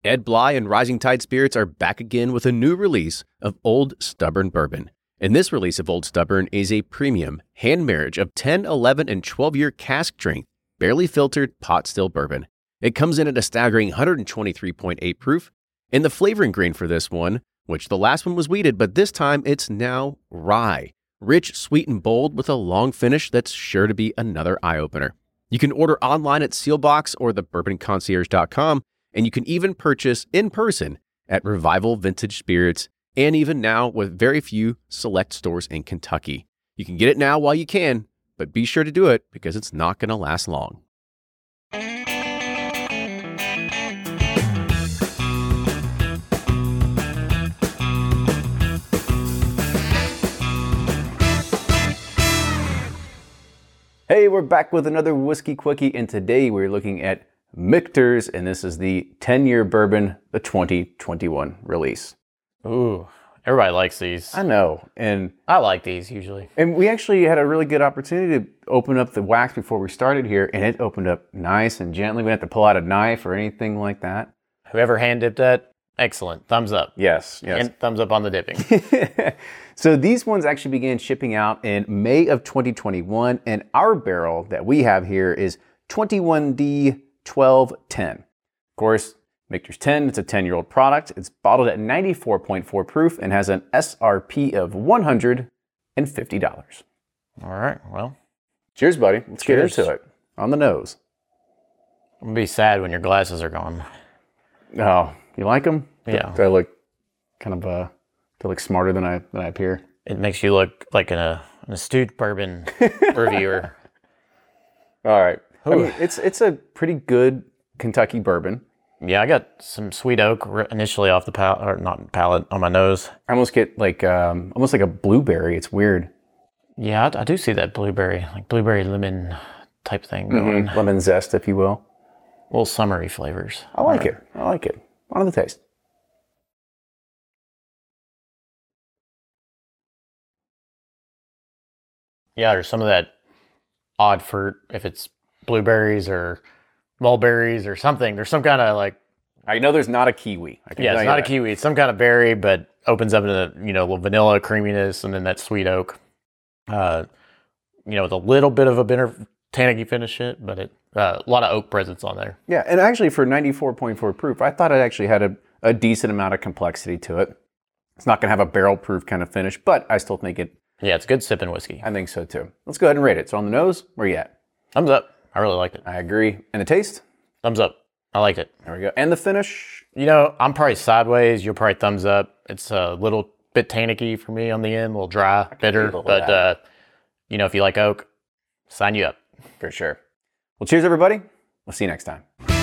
Ed Bly and Rising Tide Spirits are back again with a new release of Old Stubborn Bourbon. And this release of Old Stubborn is a premium hand marriage of 10, 11, and 12-year cask strength, barely filtered pot still bourbon. It comes in at a staggering 123.8 proof, and the flavoring grain for this one, which the last one was wheated, but this time it's now rye. Rich, sweet, and bold with a long finish that's sure to be another eye-opener. You can order online at Sealbox or thebourbonconcierge.com, and you can even purchase in person at Revival Vintage Spirits, and even now with very few select stores in Kentucky. You can get it now while you can, but be sure to do it because it's not going to last long. Hey, we're back with another Whiskey Quickie, and today we're looking at Michter's, and this is the 10-year bourbon, the 2021 release. Ooh, everybody likes these. I know, and I like these usually. And we actually had a really good opportunity to open up the wax before we started here, and it opened up nice and gently. We didn't have to pull out a knife or anything like that. Whoever hand dipped that, excellent. Thumbs up. Yes. And thumbs up on the dipping. So these ones actually began shipping out in May of 2021, and our barrel that we have here is 21D 1210. Of course, Michter's 10, it's a 10-year-old product. It's bottled at 94.4 proof and has an SRP of $150. All right, well. Cheers, buddy. Let's get into it. On the nose. I'm going to be sad when your glasses are gone. Oh, you like them? Yeah. Do I look kind of, do I look smarter than I appear? It makes you look like an astute bourbon reviewer. All right. I mean, it's a pretty good Kentucky bourbon. Yeah, I got some sweet oak initially off the palate, or not palate, on my nose. I almost get like almost like a blueberry. It's weird. Yeah, I do see that blueberry, like blueberry lemon type thing going. Mm-hmm. Lemon zest, if you will. Little summery flavors. I like it. On the taste. Yeah, there's some of that odd fruit, if it's blueberries or mulberries or something. There's some kind of like... I know there's not a kiwi. Yeah, it's not a kiwi. It's some kind of berry, but opens up into, a little vanilla creaminess and then that sweet oak. With a little bit of a bitter tannicky finish it, but a lot of oak presence on there. Yeah, and actually for 94.4 proof, I thought it actually had a decent amount of complexity to it. It's not going to have a barrel proof kind of finish, but I still think it... Yeah, it's good sipping whiskey. I think so too. Let's go ahead and rate it. So on the nose, where you at? Thumbs up. I really liked it. I agree. And the taste? Thumbs up. I liked it. There we go. And the finish? I'm probably sideways. You're probably thumbs up. It's a little bit tannicky for me on the end, a little dry, bitter. But, if you like oak, sign you up. For sure. Well, cheers, everybody. We'll see you next time.